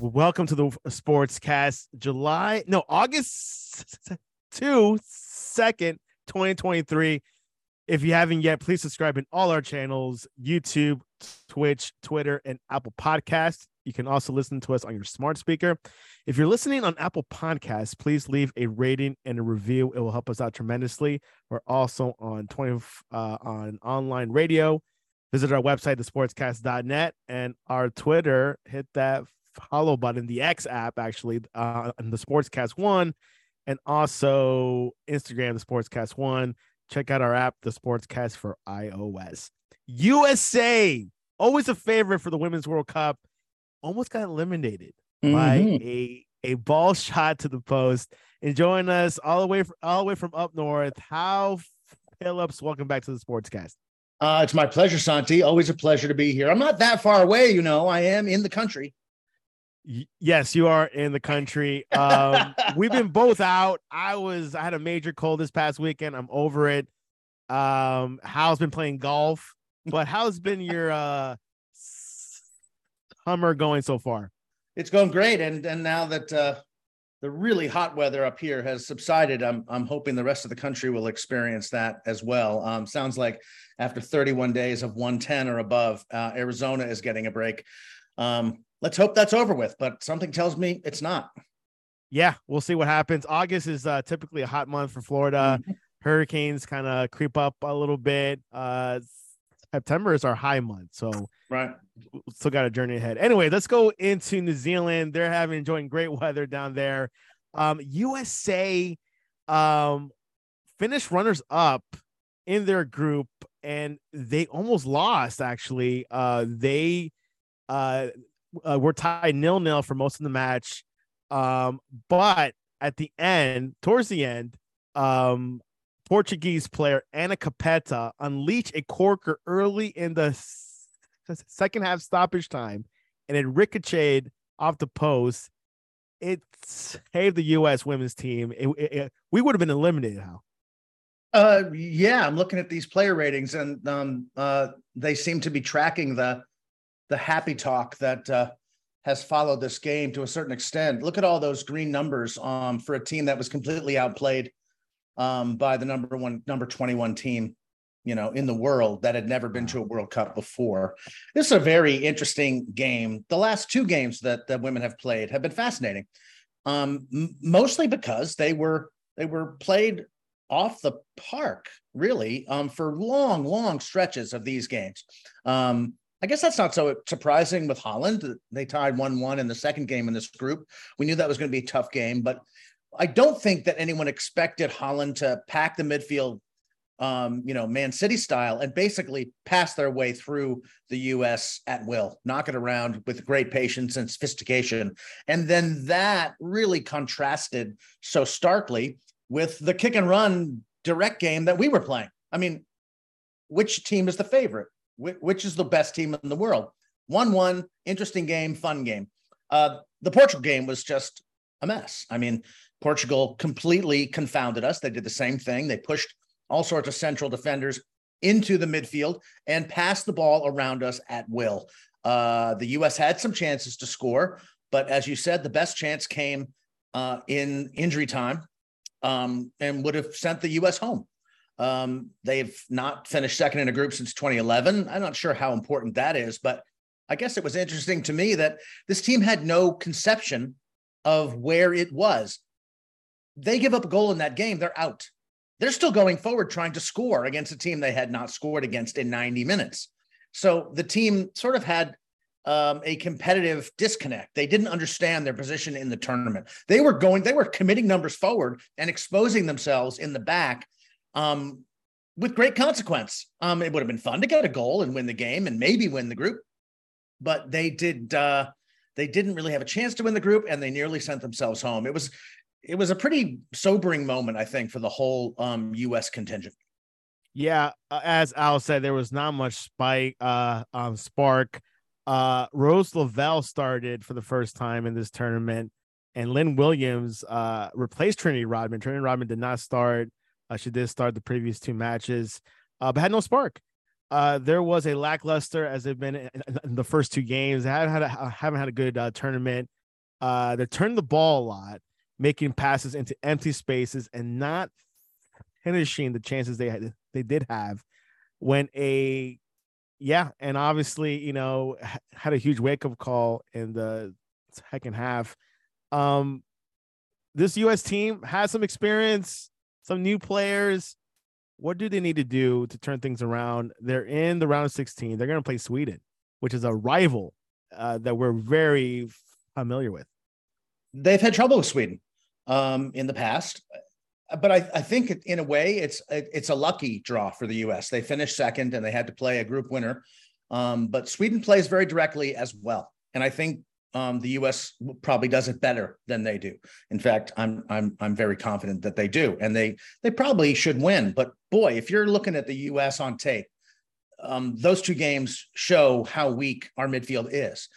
Welcome to the Sportscast, August 2nd, 2023. If you haven't yet, please subscribe in all our channels, YouTube, Twitch, Twitter, and Apple Podcasts. You can also listen to us on your smart speaker. If you're listening on Apple Podcasts, please leave a rating and a review. It will help us out tremendously. We're also on on online radio. Visit our website, thesportscast.net, and our Twitter. Hit that follow button, the X app, actually, on the Sportscast One, and also Instagram, the Sportscast One. Check out our app, the Sportscast for iOS. USA, always a favorite for the Women's World Cup, almost got eliminated by a ball shot to the post. And join us all the way from up north, Hal Phillips. Welcome back to the Sportscast. It's my pleasure, Santi. Always a pleasure to be here. I'm not that far away, you know. I am in the country. Yes, you are in the country. We've been both out. I had a major cold this past weekend. I'm over it. Hal's been playing golf, but how's been your summer going so far? It's going great, and now that the really hot weather up here has subsided, I'm hoping the rest of the country will experience that as well. Sounds like after 31 days of 110 or above, Arizona is getting a break. Let's hope that's over with, but something tells me it's not. Yeah, we'll see what happens. August is typically a hot month for Florida. Hurricanes kind of creep up a little bit. September is our high month, so right. Still got a journey ahead. Anyway, let's go into New Zealand. They're enjoying great weather down there. USA finished runners up in their group, and they almost lost. Actually, they were tied 0-0 for most of the match. But at the end, towards the end, Portuguese player Ana Capeta unleashed a corker early in the second half stoppage time, and it ricocheted off the post. It saved the U.S. women's team. We would have been eliminated. How? Yeah, I'm looking at these player ratings, and they seem to be tracking the happy talk that has followed this game to a certain extent. Look at all those green numbers for a team that was completely outplayed by the number 21 team, you know, in the world that had never been to a World Cup before. This is a very interesting game. The last two games that women have played have been fascinating, mostly because they were played off the park, really, for long stretches of these games. I guess that's not so surprising with Holland. They tied 1-1 in the second game in this group. We knew that was going to be a tough game, but I don't think that anyone expected Holland to pack the midfield, Man City style, and basically pass their way through the U.S. at will, knock it around with great patience and sophistication. And then that really contrasted so starkly with the kick and run direct game that we were playing. I mean, which team is the favorite? Which is the best team in the world? 1-1, interesting game, fun game. The Portugal game was just a mess. I mean, Portugal completely confounded us. They did the same thing. They pushed all sorts of central defenders into the midfield and passed the ball around us at will. The U.S. had some chances to score, but as you said, the best chance came in injury time and would have sent the U.S. home. They've not finished second in a group since 2011. I'm not sure how important that is, but I guess it was interesting to me that this team had no conception of where it was. They give up a goal in that game, they're out. They're still going forward trying to score against a team they had not scored against in 90 minutes. So the team sort of had a competitive disconnect. They didn't understand their position in the tournament. They were committing numbers forward and exposing themselves in the back with great consequence. It would have been fun to get a goal and win the game and maybe win the group, but they didn't really have a chance to win the group, and they nearly sent themselves home. It was a pretty sobering moment, I think, for the whole U.S. contingent. Yeah, as Al said, there was not much spark. Rose Lavelle started for the first time in this tournament, and Lynn Williams replaced Trinity Rodman. Trinity Rodman did not start. She did start the previous two matches, but had no spark. There was a lackluster, as they've been in the first two games. They haven't had a good tournament. They're turning the ball a lot, making passes into empty spaces and not finishing the chances they did have when and obviously, had a huge wake-up call in the second half. This U.S. team has some experience, some new players. What do they need to do to turn things around? They're in the round of 16. They're going to play Sweden, which is a rival that we're very familiar with. They've had trouble with Sweden in the past, but I think in a way it's a lucky draw for the U.S. They finished second and they had to play a group winner, but Sweden plays very directly as well, and I think the U.S. probably does it better than they do. In fact, I'm very confident that they do, and they probably should win. But boy, if you're looking at the U.S. on tape, those two games show how weak our midfield is.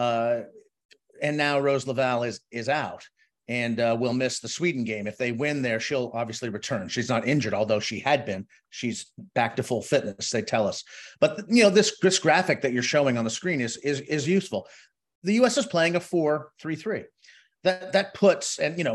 And now Rose Lavelle is out and will miss the Sweden game. If they win there, she'll obviously return. She's not injured, although she had been. She's back to full fitness, they tell us. But this graphic that you're showing on the screen is useful. The U.S. is playing a 4-3-3. That puts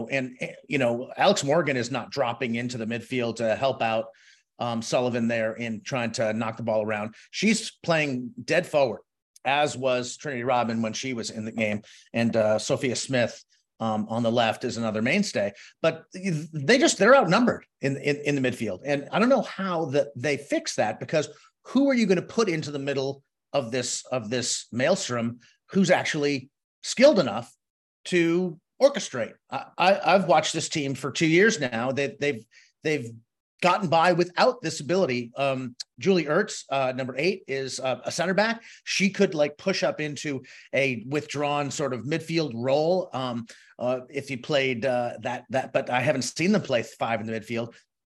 Alex Morgan is not dropping into the midfield to help out Sullivan there in trying to knock the ball around. She's playing dead forward, as was Trinity Rodman when she was in the game, and Sophia Smith on the left is another mainstay. But they're outnumbered in the midfield, and I don't know how they fix that, because who are you going to put into the middle of this maelstrom who's actually skilled enough to orchestrate? I've watched this team for 2 years now. They've gotten by without this ability. Julie Ertz, number 8, is a center back. She could push up into a withdrawn sort of midfield role if he played that. But I haven't seen them play 5 in the midfield.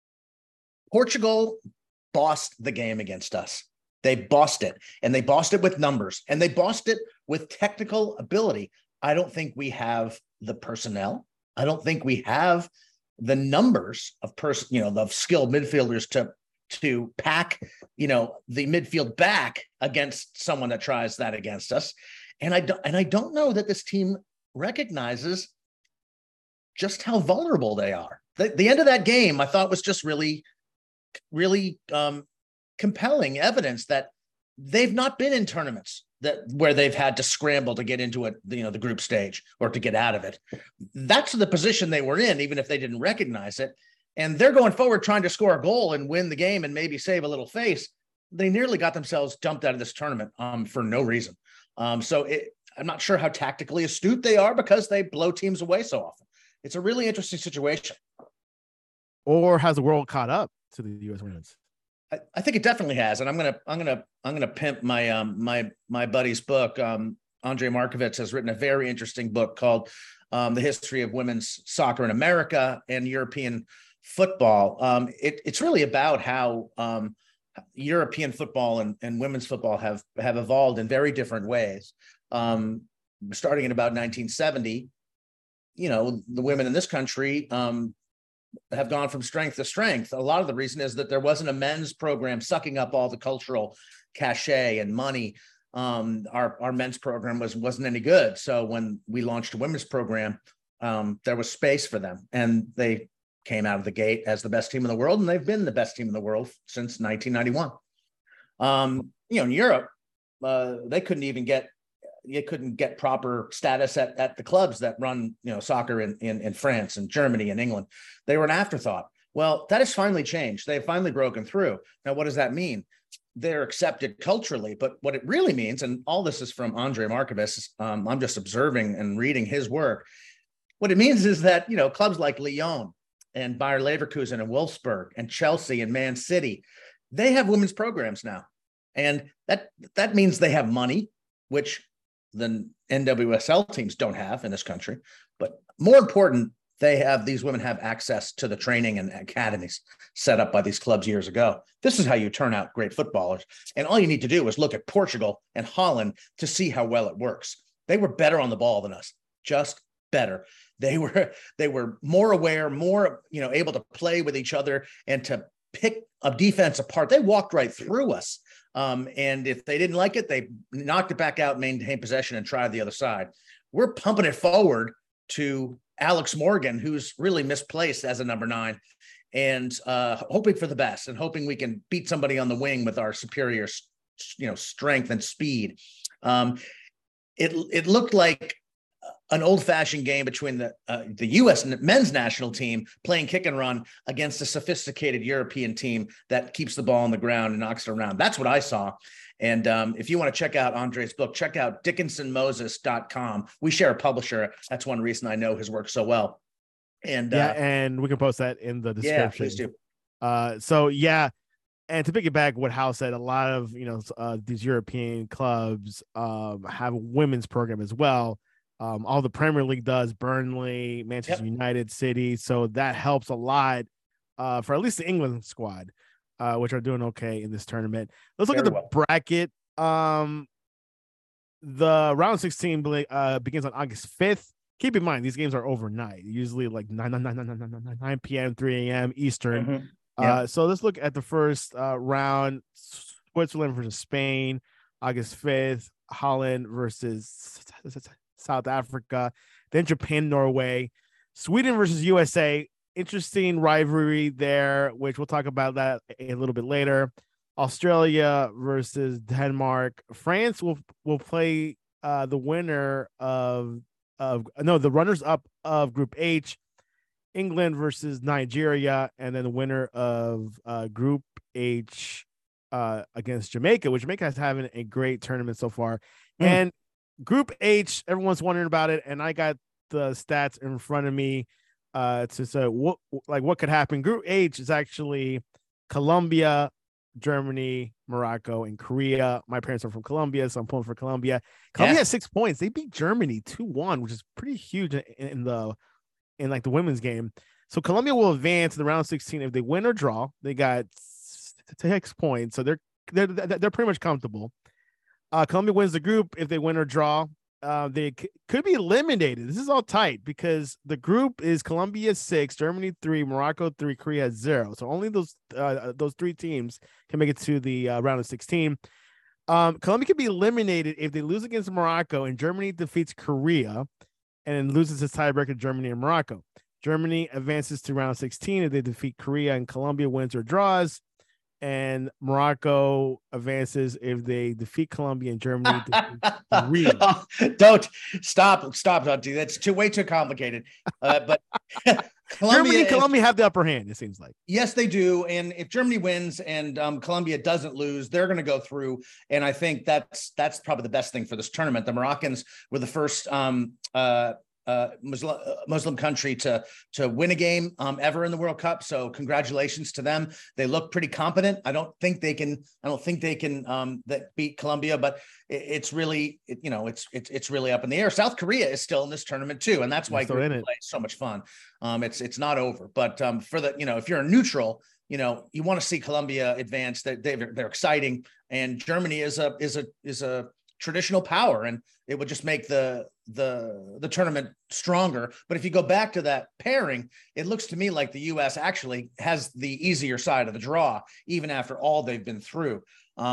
Portugal bossed the game against us. They bossed it, and they bossed it with numbers, and they bossed it with technical ability. I don't think we have the personnel. I don't think we have the numbers of skilled midfielders to pack, the midfield back against someone that tries that against us. And I don't know that this team recognizes just how vulnerable they are. The end of that game, I thought, was just really, really compelling evidence that they've not been in tournaments where they've had to scramble to get into it, the group stage, or to get out of it. That's the position they were in, even if they didn't recognize it. And they're going forward trying to score a goal and win the game and maybe save a little face. They nearly got themselves dumped out of this tournament for no reason. I'm not sure how tactically astute they are, because they blow teams away so often. It's a really interesting situation. Or has the world caught up to the U.S. women's? I think it definitely has, and I'm gonna pimp my my buddy's book. Andre Markovits has written a very interesting book called "The History of Women's Soccer in America and European Football." It's really about how European football and women's football have evolved in very different ways. Starting in about 1970, the women in this country have gone from strength to strength. A lot of the reason is that there wasn't a men's program sucking up all the cultural cachet and money. Our men's program wasn't any good. So when we launched a women's program, there was space for them, and they came out of the gate as the best team in the world, and they've been the best team in the world since 1991. In Europe, they couldn't get proper status at the clubs that run, soccer in France and Germany and England. They were an afterthought. Well, that has finally changed. They've finally broken through. Now, what does that mean? They're accepted culturally, but what it really means, and all this is from Andre Markovits, I'm just observing and reading his work. What it means is that, clubs like Lyon and Bayer Leverkusen and Wolfsburg and Chelsea and Man City, they have women's programs now. And that means they have money, which the NWSL teams don't have in this country. But more important, these women have access to the training and academies set up by these clubs years ago. This is how you turn out great footballers. And all you need to do is look at Portugal and Holland to see how well it works. They were better on the ball than us, just better. They were more aware, more, able to play with each other and to pick a defense apart. They walked right through us. And if they didn't like it, they knocked it back out, maintained possession, and tried the other side. we're pumping it forward to Alex Morgan, who's really misplaced as a number 9, and hoping for the best and hoping we can beat somebody on the wing with our superior, strength and speed. It looked like an old-fashioned game between the U.S. men's national team playing kick and run against a sophisticated European team that keeps the ball on the ground and knocks it around. That's what I saw. And if you want to check out Andre's book, check out dickinsonmoses.com. We share a publisher. That's one reason I know his work so well. And and we can post that in the description. Yeah, please do. And to piggyback what Hal said, a lot of these European clubs have a women's program as well. All the Premier League does, Burnley, Manchester United, City. So that helps a lot for at least the England squad, which are doing okay in this tournament. Let's look at the bracket. The round 16 begins on August 5th. Keep in mind, these games are overnight, usually like 9 p.m., 3 a.m. Eastern. So let's look at the first round. Switzerland versus Spain, August 5th. Holland versus South Africa. Then Japan, Norway. Sweden versus USA. Interesting rivalry there, which we'll talk about that a little bit later. Australia versus Denmark. France will play the winner the runners up of Group H. England versus Nigeria, and then the winner of Group H against Jamaica, which Jamaica is having a great tournament so far. And Group H, everyone's wondering about it, and I got the stats in front of me to say what could happen. Group H is actually Colombia, Germany, Morocco, and Korea. My parents are from Colombia, so I'm pulling for Colombia. Colombia has 6 points. They beat Germany 2-1, which is pretty huge in the women's game. So Colombia will advance to the round 16 if they win or draw. They got 6 points, so they're pretty much comfortable. Colombia wins the group if they win or draw. They could be eliminated. This is all tight because the group is Colombia 6, Germany 3, Morocco 3, Korea 0. So only those 3 teams can make it to the round of 16. Colombia could be eliminated if they lose against Morocco and Germany defeats Korea and loses its tiebreaker Germany and Morocco. Germany advances to round 16 if they defeat Korea and Colombia wins or draws. And Morocco advances if they defeat Colombia and Germany defeat Korea. Don't stop, Dante. That's way too complicated. But Germany and Colombia have the upper hand, it seems like. Yes, they do. And if Germany wins and Colombia doesn't lose, they're going to go through. And I think that's probably the best thing for this tournament. The Moroccans were the first Muslim country to win a game ever in the World Cup. So congratulations to them. They look pretty competent. I don't think they can that beat Colombia, but it's really it's really up in the air. South Korea is still in this tournament too, and that's why play is so much fun. It's not over, but for the if you're a neutral, you want to see Colombia advance. They're exciting, and Germany is a traditional power, and it would just make the tournament stronger. But if you go back to that pairing, it looks to me like the U.S. actually has the easier side of the draw, even after all they've been through.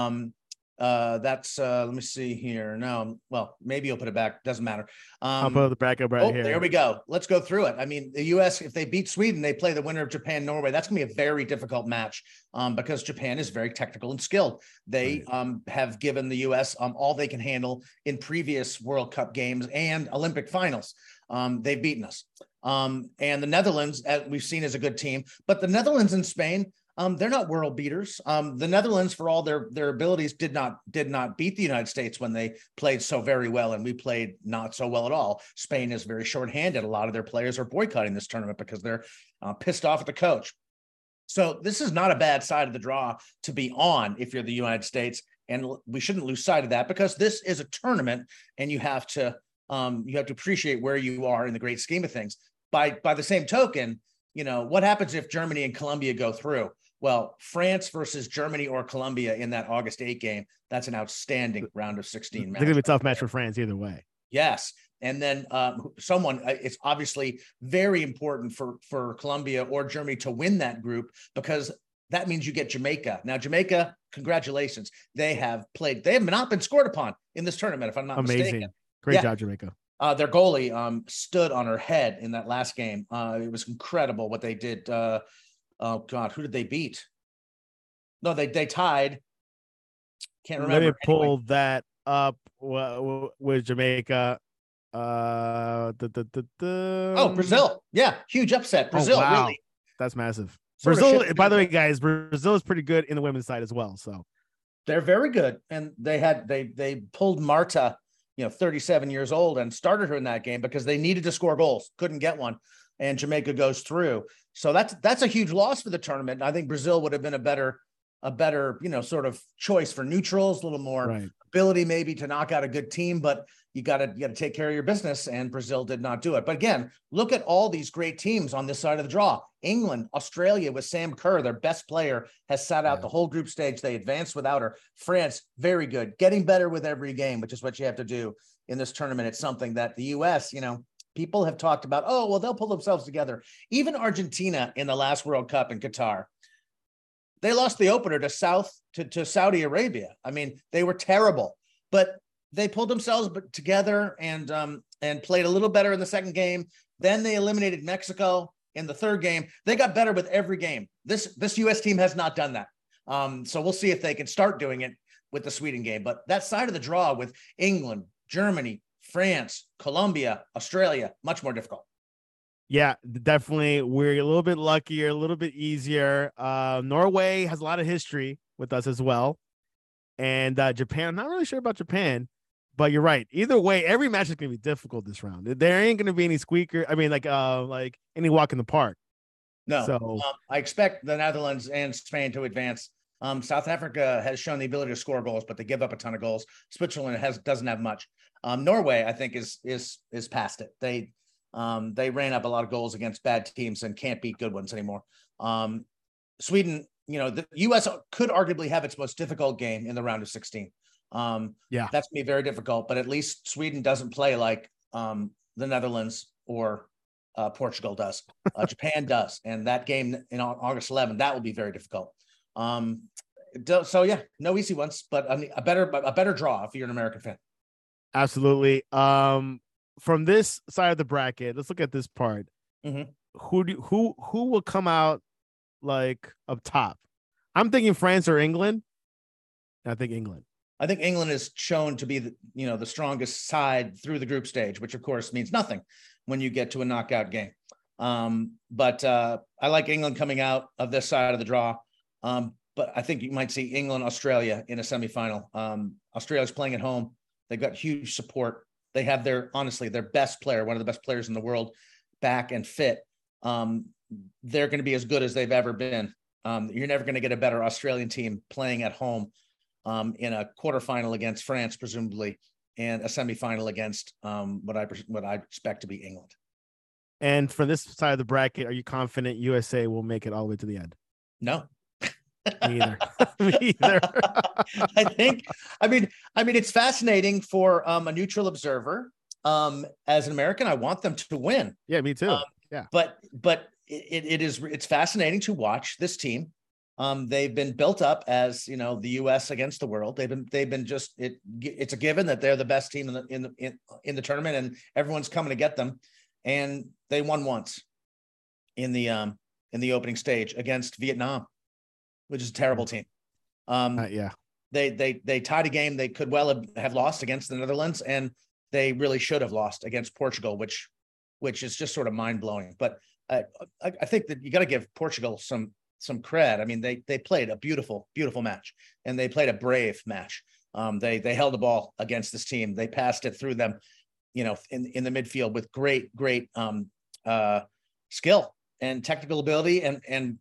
That's let me see here. No, well, maybe you'll put it back. Doesn't matter. I'll put the bracket up right here. There we go. Let's go through it. I mean, the U.S., if they beat Sweden, they play the winner of Japan, Norway. That's going to be a very difficult match because Japan is very technical and skilled. They have given the U.S. All they can handle in previous World Cup games and Olympic finals. They've beaten us. And the Netherlands, as we've seen, is a good team. But the Netherlands and Spain, they're not world beaters. The Netherlands, for all their abilities, did not beat the United States when they played so very well, and we played not so well at all. Spain is very shorthanded. A lot of their players are boycotting this tournament because they're pissed off at the coach. So this is not a bad side of the draw to be on if you're the United States, and we shouldn't lose sight of that because this is a tournament, and you have to appreciate where you are in the great scheme of things. By the same token, what happens if Germany and Colombia go through? Well, France versus Germany or Colombia in that August 8 game, that's an outstanding round of 16 match. It's going to be a tough match for France either way. Yes. And then it's obviously very important for Colombia or Germany to win that group because that means you get Jamaica. Now, Jamaica, congratulations. They have not been scored upon in this tournament, if I'm not mistaken. Great job, Jamaica. Their goalie stood on her head in that last game. It was incredible what they did. Oh God, who did they beat? No, they tied. Can't remember. Let me pull that up with Jamaica. Oh, Brazil. Yeah, huge upset. Brazil, oh, wow. really. That's massive. Sort of Brazil, shifted by the it. way, guys, Brazil is pretty good in the women's side as well. So They're very good. And they pulled Marta, 37 years old, and started her in that game because they needed to score goals, couldn't get one. And Jamaica goes through. So that's a huge loss for the tournament. I think Brazil would have been a better, sort of choice for neutrals, a little more ability maybe to knock out a good team, but you got to take care of your business, and Brazil did not do it. But again, look at all these great teams on this side of the draw. England, Australia with Sam Kerr, their best player, has sat out the whole group stage. They advanced without her. France, very good, getting better with every game, which is what you have to do in this tournament. It's something that the U.S., people have talked about, oh, well, they'll pull themselves together. Even Argentina in the last World Cup in Qatar, they lost the opener to Saudi Arabia. I mean, they were terrible, but they pulled themselves together and played a little better in the second game. Then they eliminated Mexico in the third game. They got better with every game. This U.S. team has not done that. So we'll see if they can start doing it with the Sweden game. But that side of the draw with England, Germany, France, Colombia, Australia, much more difficult. Yeah, definitely. We're a little bit luckier, a little bit easier. Norway has a lot of history with us as well. And Japan, I'm not really sure about Japan, but you're right. Either way, every match is going to be difficult this round. There ain't going to be any squeaker. I mean, like any walk in the park. No, so I expect the Netherlands and Spain to advance. South Africa has shown the ability to score goals, but they give up a ton of goals. Switzerland doesn't have much. Norway, I think, is past it. They ran up a lot of goals against bad teams and can't beat good ones anymore. Sweden, the U.S. could arguably have its most difficult game in the round of 16. That's going to be very difficult, but at least Sweden doesn't play like the Netherlands or Portugal does. Japan does. And that game in August 11th, that will be very difficult. So yeah, no easy ones, but a better draw if you're an American fan. Absolutely. From this side of the bracket, let's look at this part. Mm-hmm. Who will come out like up top? I'm thinking France or England. I think England. I think England is shown to be the strongest side through the group stage, which of course means nothing when you get to a knockout game. But I like England coming out of this side of the draw. But I think you might see England, Australia in a semifinal. Australia's playing at home. They've got huge support. They have their best player, one of the best players in the world, back and fit. They're going to be as good as they've ever been. You're never going to get a better Australian team playing at home in a quarterfinal against France, presumably, and a semifinal against what I expect to be England. And for this side of the bracket, are you confident USA will make it all the way to the end? No. Me either. Me either. I mean, it's fascinating for a neutral observer. As an American, I want them to win. Yeah, me too. But it's fascinating to watch this team. They've been built up as the U.S. against the world. They've been just it's a given that they're the best team in the tournament, and everyone's coming to get them. And they won once in the opening stage against Vietnam, which is a terrible team. They tied a game they could well have lost against the Netherlands, and they really should have lost against Portugal, which is just sort of mind blowing. But I think that you got to give Portugal some cred. I mean, they played a beautiful, beautiful match, and they played a brave match. They held the ball against this team. They passed it through them, in the midfield with great skill and technical ability and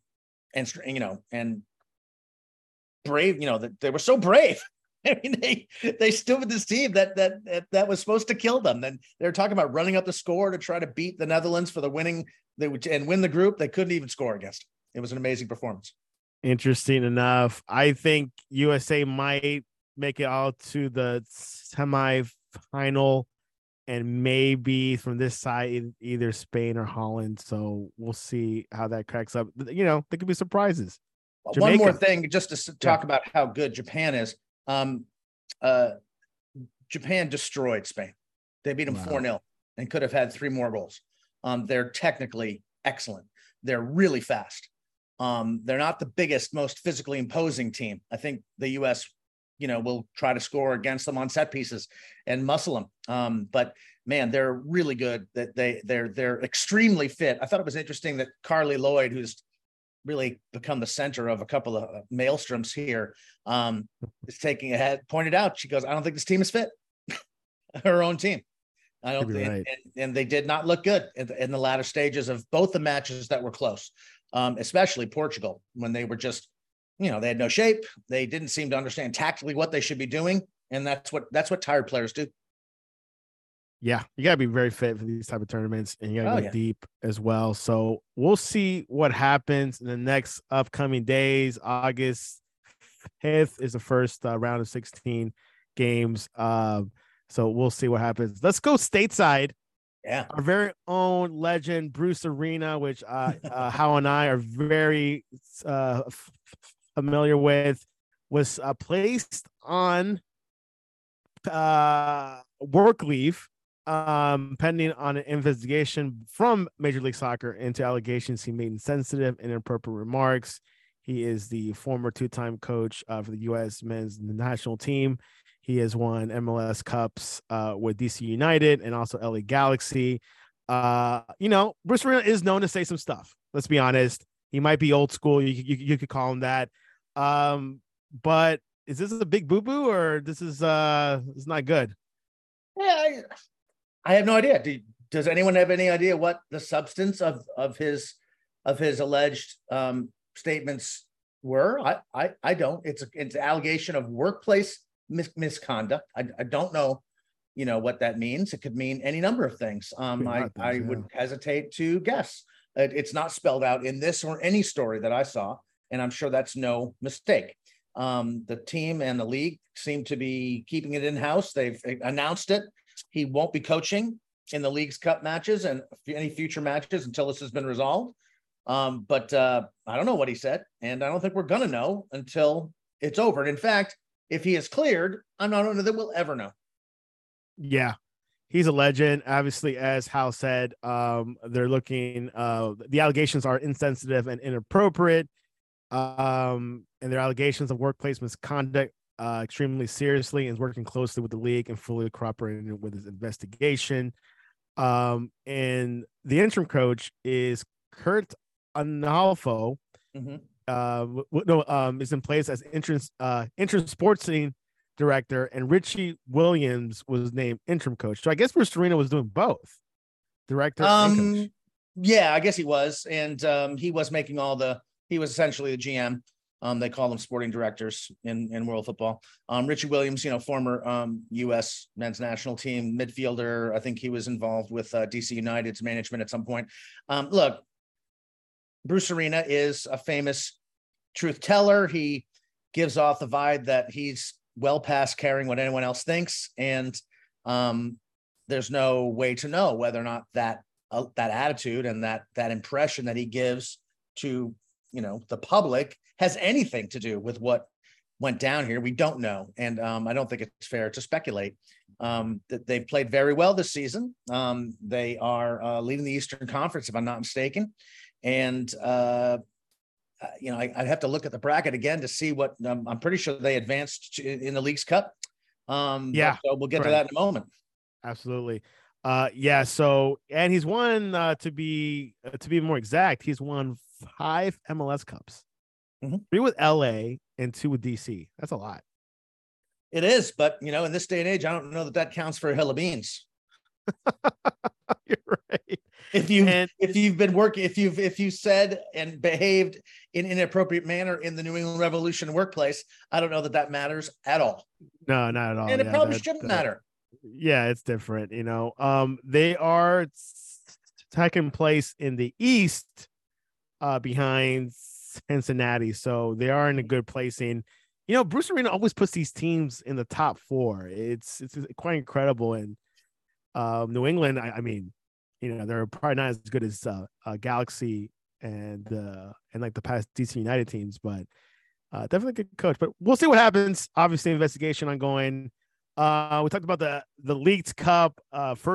brave. They were so brave. I mean, they stood with this team that was supposed to kill them. Then they're talking about running up the score to try to beat the Netherlands for the winning and win the group. They couldn't even score against. It was an amazing performance. Interesting enough. I think USA might make it out to the semifinal, and maybe from this side, either Spain or Holland. So we'll see how that cracks up. There could be surprises. Jamaica. One more thing, just to talk about how good Japan is. Japan destroyed Spain. They beat them 4-0. and could have had 3 more goals. They're technically excellent. They're really fast. They're not the biggest, most physically imposing team. I think the U.S., will try to score against them on set pieces and muscle them. But man, they're really good. That they're extremely fit. I thought it was interesting that Carly Lloyd, who's really become the center of a couple of maelstroms here, is taking ahead. Pointed out, she goes, "I don't think this team is fit." Her own team. I don't think, right. and they did not look good in the latter stages of both the matches that were close, especially Portugal, when they were just, they had no shape. They didn't seem to understand tactically what they should be doing, and that's what tired players do. Yeah, you gotta be very fit for these type of tournaments, and you gotta go deep as well. So we'll see what happens in the next upcoming days. August 5th is the first round of 16 games. So we'll see what happens. Let's go stateside. Yeah. Our very own legend, Bruce Arena, which How and I are very familiar with, was placed on work leave pending on an investigation from Major League Soccer into allegations he made insensitive and inappropriate remarks. He is the former 2-time coach for the U.S. men's national team. He has won MLS Cups with DC United and also LA Galaxy. Bruce Arena is known to say some stuff. Let's be honest. He might be old school. You could call him that. But is this a big boo-boo, or this is not good? Yeah, I have no idea. Does anyone have any idea what the substance of his alleged statements were? I don't. It's an allegation of workplace misconduct. I don't know, what that means. It could mean any number of things. I would hesitate to guess. It's not spelled out in this or any story that I saw, and I'm sure that's no mistake. The team and the league seem to be keeping it in-house. They've announced it. He won't be coaching in the League's Cup matches and any future matches until this has been resolved. But I don't know what he said, and I don't think we're going to know until it's over. And in fact, if he is cleared, I'm not sure that we'll ever know. Yeah, he's a legend. Obviously, as Hal said, they're looking. The allegations are insensitive and inappropriate, and their allegations of workplace misconduct extremely seriously, and is working closely with the league and fully cooperating with his investigation. And the interim coach is Kurt Analfo. Mm-hmm. Is in place as interim sports team director, and Richie Williams was named interim coach. So I guess Bruce Arena was doing both, director and coach. Yeah, I guess he was, and he was making he was essentially the GM. They call them sporting directors in world football. Richie Williams, former U.S. men's national team midfielder. I think he was involved with DC United's management at some point. Look, Bruce Arena is a famous truth teller. He gives off the vibe that he's well past caring what anyone else thinks, and there's no way to know whether or not that attitude and that impression that he gives to the public has anything to do with what went down here. We don't know, and I don't think it's fair to speculate. That they've played very well this season. They are leading the Eastern Conference, if I'm not mistaken, and I'd have to look at the bracket again to see what I'm pretty sure they advanced in the League's Cup. So we'll get to that in a moment. Absolutely. So, and he's won to be more exact, he's won 5 MLS Cups, 3 with LA and 2 with DC. That's a lot. It is, but in this day and age, I don't know that counts for a hill of beans. You're right. If you've said and behaved in an inappropriate manner in the New England Revolution workplace, I don't know that matters at all. No, not at all. And it probably shouldn't matter. Yeah, it's different. They are second place in the East, behind Cincinnati, so they are in a good placing. Bruce Arena always puts these teams in the top 4. It's quite incredible. And New England, I mean, they're probably not as good as Galaxy and like the past DC United teams, but definitely a good coach. But we'll see what happens. Obviously, investigation ongoing. We talked about the Leagues Cup first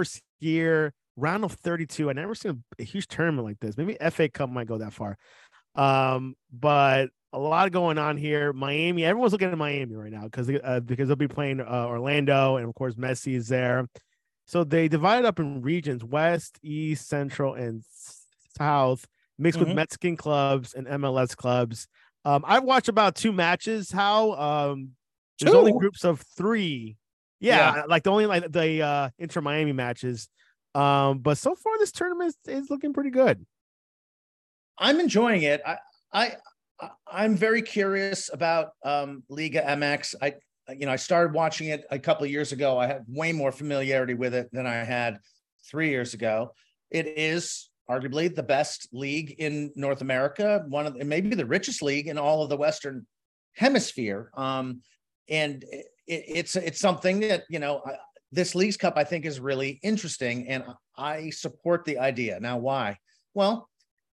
year, round of 32. I never seen a huge tournament like this. Maybe FA Cup might go that far. But a lot going on here. Miami, everyone's looking at Miami right now because they'll be playing Orlando, and of course Messi is there. So they divided up in regions: West, East, Central, and South, mixed with Mexican clubs and MLS clubs. I've watched about 2 matches. There's only groups of 3. Yeah, like the Inter Miami matches. But so far this tournament is looking pretty good. I'm enjoying it. I'm very curious about Liga MX. I started watching it a couple of years ago. I had way more familiarity with it than I had 3 years ago. It is arguably the best league in North America, maybe the richest league in all of the Western Hemisphere. And it's something that, this Leagues Cup, I think, is really interesting, and I support the idea. Now, why? Well,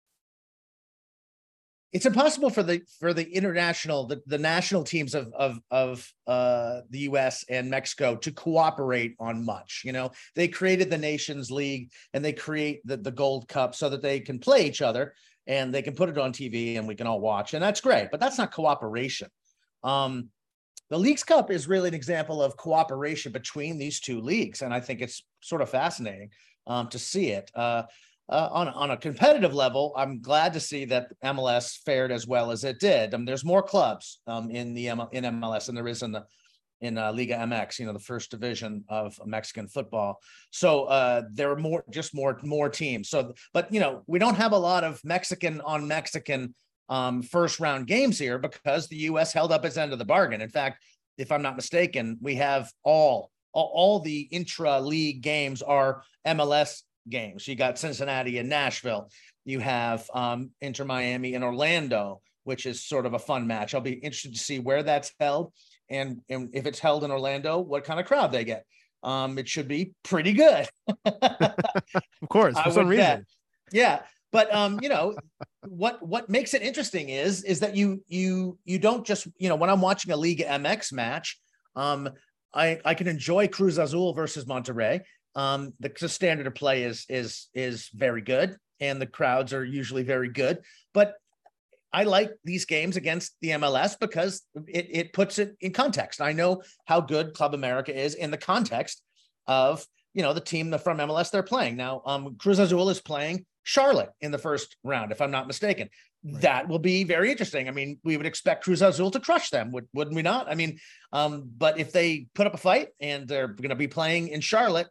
it's impossible for the international, the national teams of the U.S. and Mexico to cooperate on much. They created the Nations League, and they create the Gold Cup so that they can play each other and they can put it on TV and we can all watch, and that's great. But that's not cooperation. The Leagues Cup is really an example of cooperation between these 2 leagues, and I think it's sort of fascinating to see it. On a competitive level, I'm glad to see that MLS fared as well as it did. There's more clubs in MLS than there is in Liga MX, the first division of Mexican football. So there are more teams. So, but we don't have a lot of Mexican on Mexican first round games here because the U.S. held up its end of the bargain. In fact, if I'm not mistaken, we have all the intra-league games are MLS games. You got Cincinnati and Nashville. You have Inter Miami and Orlando, which is sort of a fun match. I'll be interested to see where that's held, and if it's held in Orlando, what kind of crowd they get. It should be pretty good. Of course, for some reason. Yeah. But what makes it interesting is that you don't just, when I'm watching a Liga MX match, I can enjoy Cruz Azul versus Monterrey. The standard of play is very good, and the crowds are usually very good. But I like these games against the MLS because it puts it in context. I know how good Club America is in the context of the team from MLS they're playing. Now, Cruz Azul is playing Charlotte in the first round, if I'm not mistaken. Right. That will be very interesting. I mean, we would expect Cruz Azul to crush them, wouldn't we not? I mean, but if they put up a fight and they're going to be playing in Charlotte,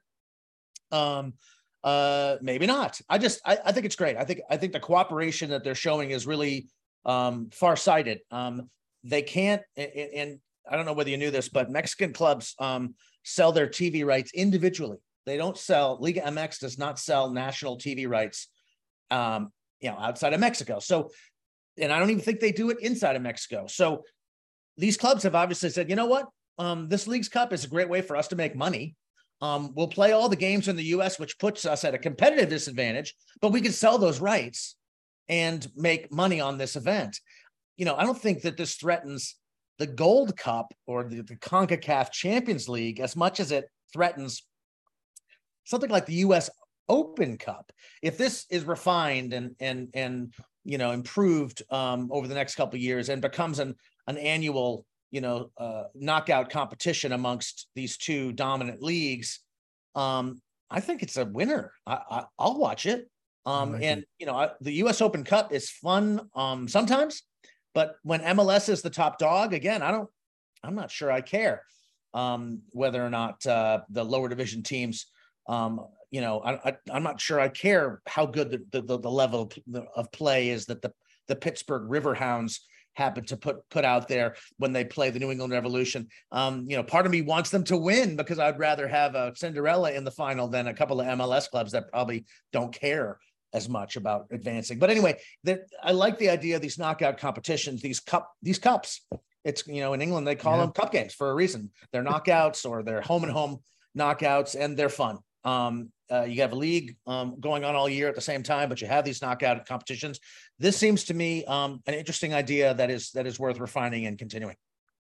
maybe not. I think it's great. I think the cooperation that they're showing is really far-sighted. They can't, and I don't know whether you knew this, but Mexican clubs sell their TV rights individually. They don't sell. Liga MX does not sell national TV rights outside of Mexico. So, and I don't even think they do it inside of Mexico. So these clubs have obviously said, you know what? This Leagues Cup is a great way for us to make money. We'll play all the games in the US, which puts us at a competitive disadvantage, but we can sell those rights and make money on this event. I don't think that this threatens the Gold Cup or the CONCACAF Champions League as much as it threatens something like the US Open Cup. If this is refined and improved over the next couple of years and becomes an annual knockout competition amongst these 2 dominant leagues, I think it's a winner. I'll watch it. The US Open Cup is fun sometimes, but when MLS is the top dog, again, I'm not sure I care whether or not the lower division teams. I'm not sure I care how good the level of play is that the Pittsburgh Riverhounds happen to put out there when they play the New England Revolution. Part of me wants them to win because I'd rather have a Cinderella in the final than a couple of MLS clubs that probably don't care as much about advancing. But anyway, I like the idea of these knockout competitions, these cups. It's, in England, they call them cup games for a reason. They're knockouts or they're home and home knockouts, and they're fun. You have a league going on all year at the same time, but you have these knockout competitions. This seems to me an interesting idea that is worth refining and continuing.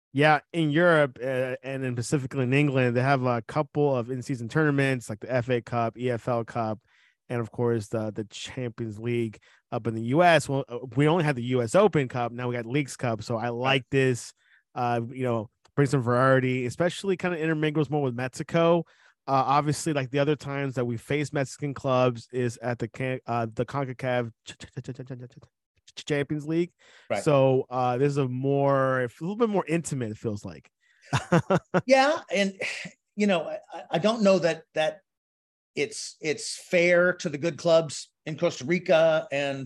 Yeah, in Europe and in specifically in England, they have a couple of in-season tournaments like the FA Cup, EFL Cup, and of course the Champions League. Up in the U.S., well, we only had the U.S. Open Cup. Now we got Leagues Cup, so I like this. Bring some variety, especially kind of intermingles more with Mexico. Obviously, like the other times that we face Mexican clubs is at the CONCACAF Champions League. Right. So there's a little bit more intimate, it feels like. Yeah. And, I don't know that it's fair to the good clubs in Costa Rica and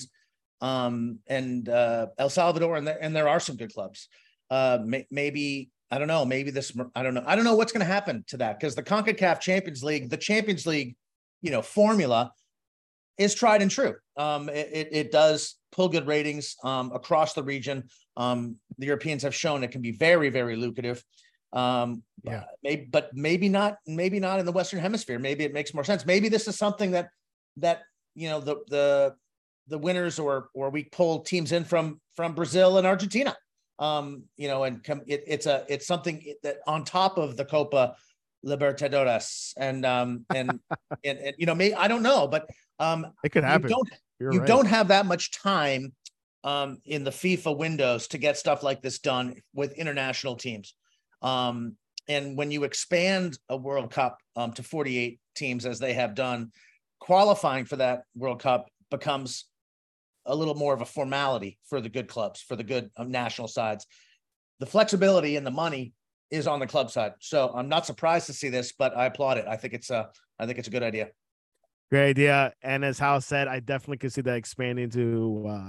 El Salvador. And there are some good clubs. Maybe, I don't know, I don't know. I don't know what's going to happen to that, because the CONCACAF Champions League, formula is tried and true. It does pull good ratings across the region. The Europeans have shown it can be very, very lucrative. Maybe not in the Western Hemisphere. Maybe it makes more sense. Maybe this is something that the winners or we pull teams in from Brazil and Argentina. It's something that on top of the Copa Libertadores and I don't know, but it could happen. You don't have that much time in the FIFA windows to get stuff like this done with international teams. And when you expand a World Cup to 48 teams, as they have done, qualifying for that World Cup becomes a little more of a formality for the good clubs, for the good national sides. The flexibility and the money is on the club side. So I'm not surprised to see this, but I applaud it. I think it's a good idea. Great idea. And as Hal said, I definitely could see that expanding to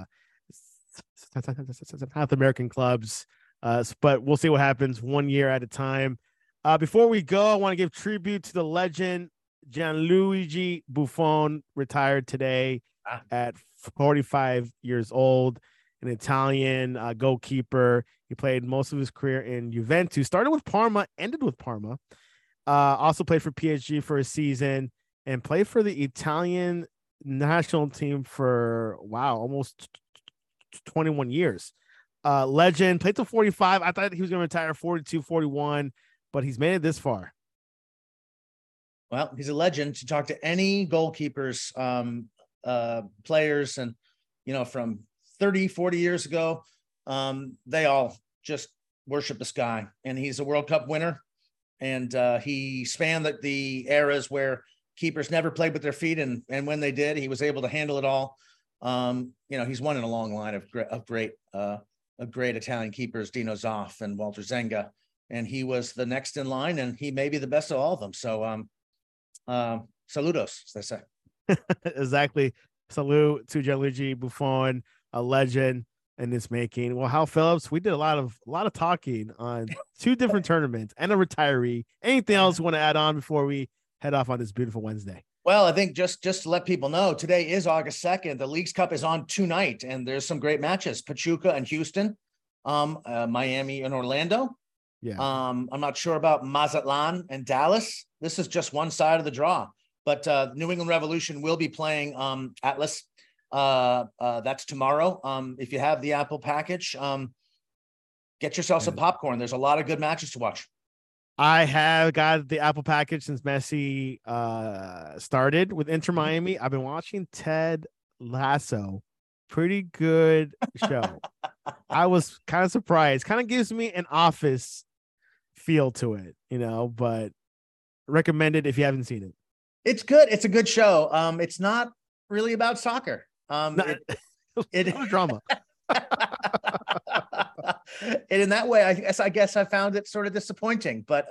South American clubs. But we'll see what happens 1 year at a time. Before we go, I want to give tribute to the legend Gianluigi Buffon, retired today at 45 years old, an Italian goalkeeper. He played most of his career in Juventus, started with Parma, ended with Parma. Also played for PSG for a season and played for the Italian national team for, almost 21 years. Legend, played to 45. I thought he was going to retire 42, 41, but he's made it this far. Well, he's a legend. To talk to any goalkeepers, players, and, from 30, 40 years ago, they all just worship this guy. And he's a World Cup winner. And he spanned the eras where keepers never played with their feet. And when they did, he was able to handle it all. He's one in a long line of great Italian keepers, Dino Zoff and Walter Zenga. And he was the next in line, and he may be the best of all of them. So saludos, as they say. Exactly. Salute to Gianluigi Buffon, a legend in this making. Well, Hal Phillips, we did a lot of talking on 2 different tournaments and a retiree. Anything else you want to add on before we head off on this beautiful Wednesday? Well, I think just to let people know, today is August 2nd. The Leagues Cup is on tonight, and there's some great matches: Pachuca and Houston, Miami and Orlando. Yeah. I'm not sure about Mazatlan and Dallas. This is just one side of the draw. But New England Revolution will be playing Atlas. That's tomorrow. If you have the Apple package, get yourself some popcorn. There's a lot of good matches to watch. I have got the Apple package since Messi started with Inter Miami. I've been watching Ted Lasso. Pretty good show. I was kind of surprised. Kind of gives me an Office feel to it, but recommended if you haven't seen it. It's good. It's a good show. It's not really about soccer. It's drama. And in that way, I guess I found it sort of disappointing. But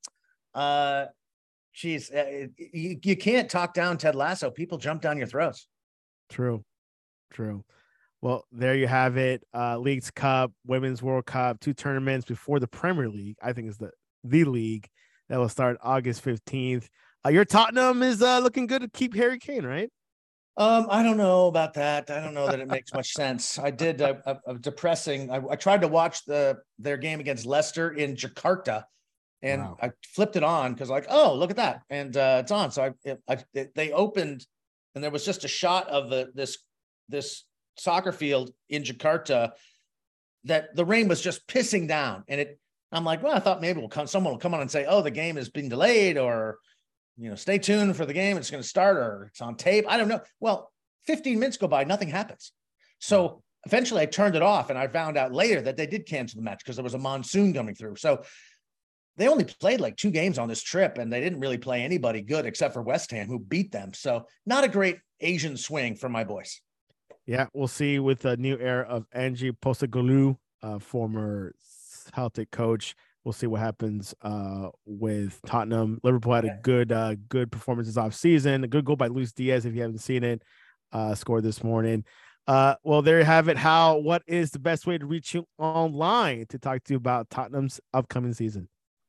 you can't talk down Ted Lasso. People jump down your throats. True. Well, there you have it. Leagues Cup, Women's World Cup, 2 tournaments before the Premier League. I think is the league that will start August 15th. Your Tottenham is looking good to keep Harry Kane, right? I don't know about that. I don't know that it makes much sense. I did depressing. I tried to watch their game against Leicester in Jakarta, and wow. I flipped it on because oh, look at that, and it's on. So they opened, and there was just a shot of this soccer field in Jakarta that the rain was just pissing down, and I'm like, well, I thought maybe someone will come on and say, oh, the game is being delayed, or, stay tuned for the game. It's going to start, or it's on tape. I don't know. Well, 15 minutes go by, nothing happens. So eventually I turned it off, and I found out later that they did cancel the match because there was a monsoon coming through. So they only played like 2 games on this trip, and they didn't really play anybody good except for West Ham, who beat them. So not a great Asian swing for my boys. Yeah, we'll see with the new era of Ange Postecoglou, former Celtic coach. We'll see what happens with Tottenham. Liverpool had a good performance this offseason. A good goal by Luis Diaz, if you haven't seen it, scored this morning. Well, there you have it. What is the best way to reach you online to talk to you about Tottenham's upcoming season?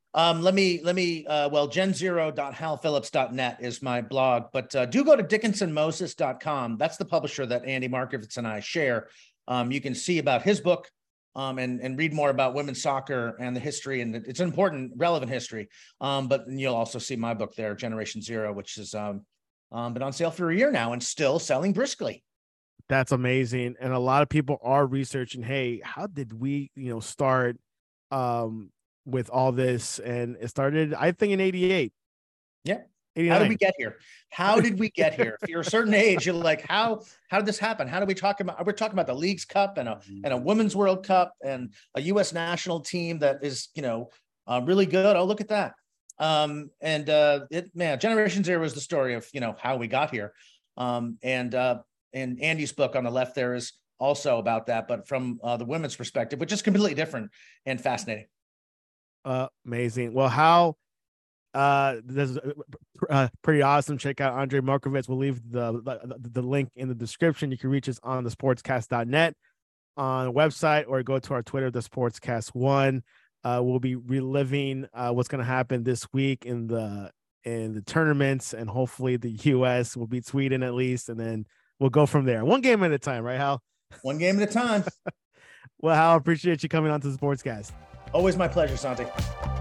Gen0.halphillips.net is my blog, but do go to dickinsonmoses.com. That's the publisher that Andy Markovitz and I share. You can see about his book and read more about women's soccer and the history, and it's an important, relevant history. But you'll also see my book there, Generation Zero, which has been on sale for a year now and still selling briskly. That's amazing. And a lot of people are researching, hey, how did we, start with all this? And it started, I think, in 88. Yeah. 89. How did we get here? How did we get here? If you're a certain age, you're like, how did this happen? How do we talk about, we're talking about the Leagues Cup and a Women's World Cup and a U.S. national team that is, really good. Oh, look at that. Generation Zero is the story of, how we got here. And Andy's book on the left there is also about that, but from the women's perspective, which is completely different and fascinating. Amazing. Well, this is pretty awesome. Check out Andre Markovitz. We'll leave the link in the description. You can reach us on the sportscast.net on the website, or go to our Twitter, the Sportscast1. We'll be reliving what's going to happen this week in the tournaments, and hopefully the U.S. will beat Sweden at least, and then we'll go from there. One game at a time, right, Hal? One game at a time. Well, Hal, appreciate you coming on to the Sportscast. Always my pleasure, Santi.